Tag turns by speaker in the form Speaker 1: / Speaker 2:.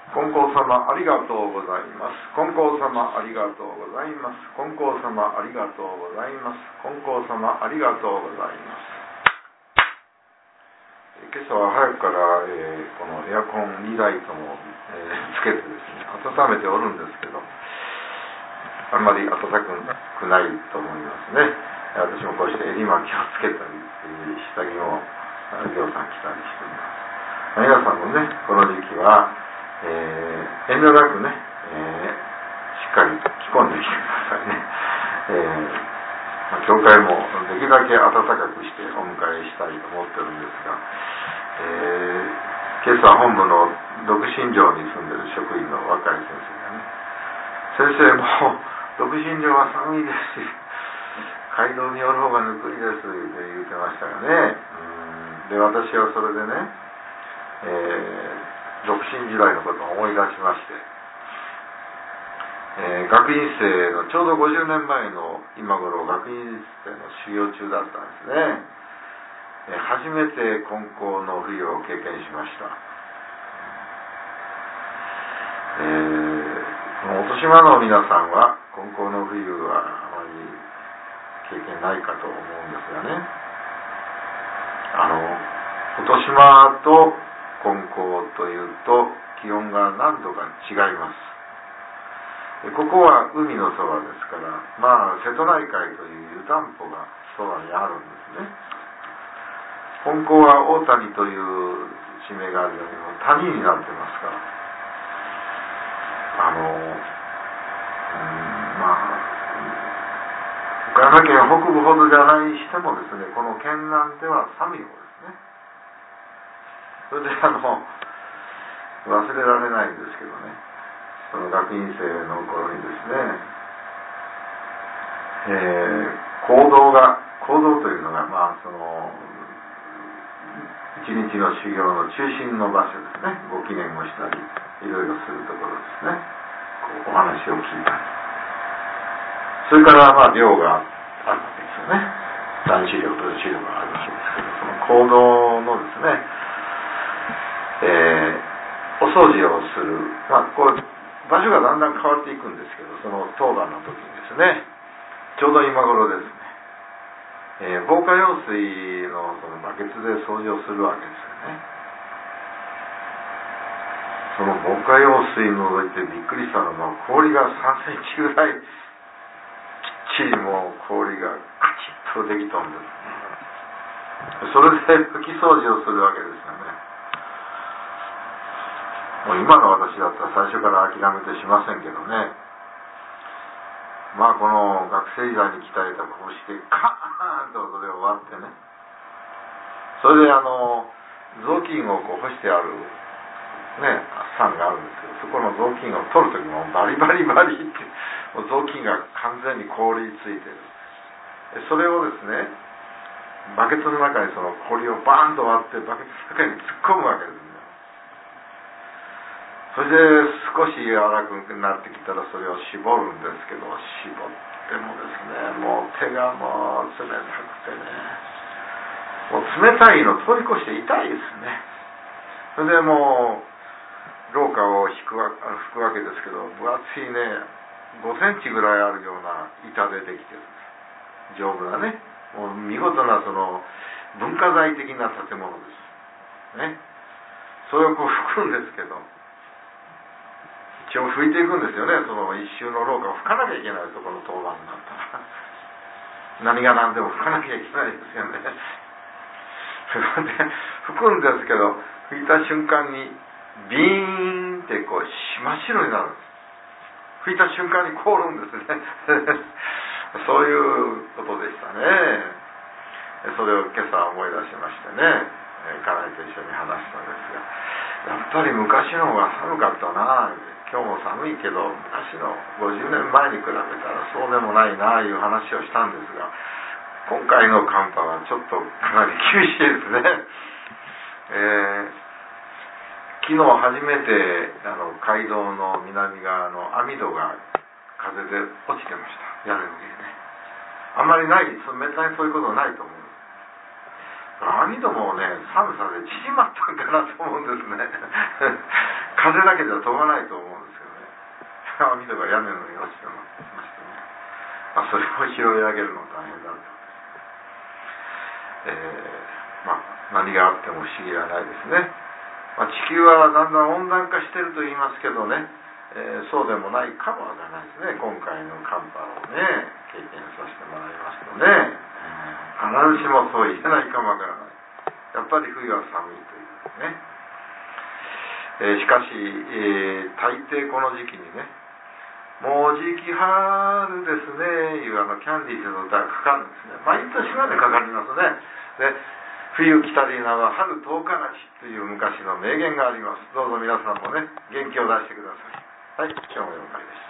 Speaker 1: 金光様ありがとうございます。金光様ありがとうございます。金光様ありがとうございます。金光様ありがとうございます。今朝は早くから、このエアコン2台とも、つけてですね、温めておるんですけど、あんまり暖かくないと思いますね。私もこうして襟巻きをつけたり、下着もぎょうさん着たりしています。皆さんもね、この時期は遠慮なくね、しっかり着込んできてくださいね。教会もできるだけ暖かくしてお迎えしたいと思ってるんですが、今朝本部の独身寮に住んでる職員の若い先生がね、先生も独身寮は寒いですし、街道に寄る方がぬくいですって言ってましたがね。で、私はそれでね、独身時代のことを思い出しまして、学院生のちょうど50年前の今頃学院生の修行中だったんですね。初めて金光の冬を経験しました。お年間の皆さんは金光の冬はあまり経験ないかと思うんですがね、お年間と金光というと気温が何度か違います。ここは海のそばですから、瀬戸内海という湯たんぽがそばにあるんですね。金光は大谷という地名があるように谷になってますから、岡山県北部ほどじゃないにしてもですね、この県南では寒い方ですね。それで忘れられないんですけどね、その学院生の頃にですね、行動というのが一日の修行の中心の場所ですね。ご記念をしたりいろいろするところですね。お話を聞いたり、それから寮があるわけですよね。男子寮と女子寮があるわけですけど、その行動のですね、お掃除をする、こう場所がだんだん変わっていくんですけど、その当番の時にですね、ちょうど今頃ですね、防火用水のそのバケツで掃除をするわけですよね。その防火用水のぞいてびっくりしたのは、氷が3センチぐらいきっちりもう氷がカチッとできたんですね。それで拭き掃除をするわけですよね。もう今の私だったら最初から諦めてしませんけどね。この学生時代に鍛えたこうしてカーンとそれを割ってね、それで雑巾をこう干してあるね、酸があるんですけど、そこの雑巾を取るときもバリバリバリってもう雑巾が完全に凍りついてる。それをですね、バケツの中にその氷をバーンと割ってバケツの中に突っ込むわけですね。それで少し柔らかくなってきたらそれを絞るんですけど、絞ってもですね、もう手がもう冷たくてね、もう冷たいの通り越して痛いですね。それでもう廊下を拭くわけですけど、分厚いね、5センチぐらいあるような板でできてるんです。丈夫なね、もう見事なその文化財的な建物ですね。それをこう拭くんですけど、一応拭いていくんですよね。その一周の廊下を拭かなきゃいけないところの当番になったら何が何でも拭かなきゃいけないですよね。それで拭くんですけど、拭いた瞬間にビーンってこう真っ白になるんです。拭いた瞬間に凍るんですね。そういうことでしたね。それを今朝思い出しましてね、家内と一緒に話したんですが、やっぱり昔の方が寒かったな、今日も寒いけど昔の50年前に比べたらそうでもないないう話をしたんですが、今回の寒波はちょっとかなり厳しいですね。昨日初めて街道の南側の網戸が風で落ちてました。屋根の上にね。あんまりない、めったにそういうことないと思う。網戸もね、寒さで縮まったんかなと思うんですね。風風だけでは飛ばないと思うんですけどね。網戸が屋根の上に落ちてましてね、それを拾い上げるの大変だと、何があっても不思議はないですね。地球はだんだん温暖化してると言いますけどね、そうでもないかもわからないですね。今回の寒波をね経験させてもらいますとね、必ずしもそう言えないかもわからない。やっぱり冬は寒いというね。しかし、大抵この時期にね、もうじき春ですねいうキャンディーズの歌がかかるんですね。毎年までかかりますね。で、冬来たりなは春十日勝ちという昔の名言があります。どうぞ皆さんもね元気を出してください。はい、今日も了解です。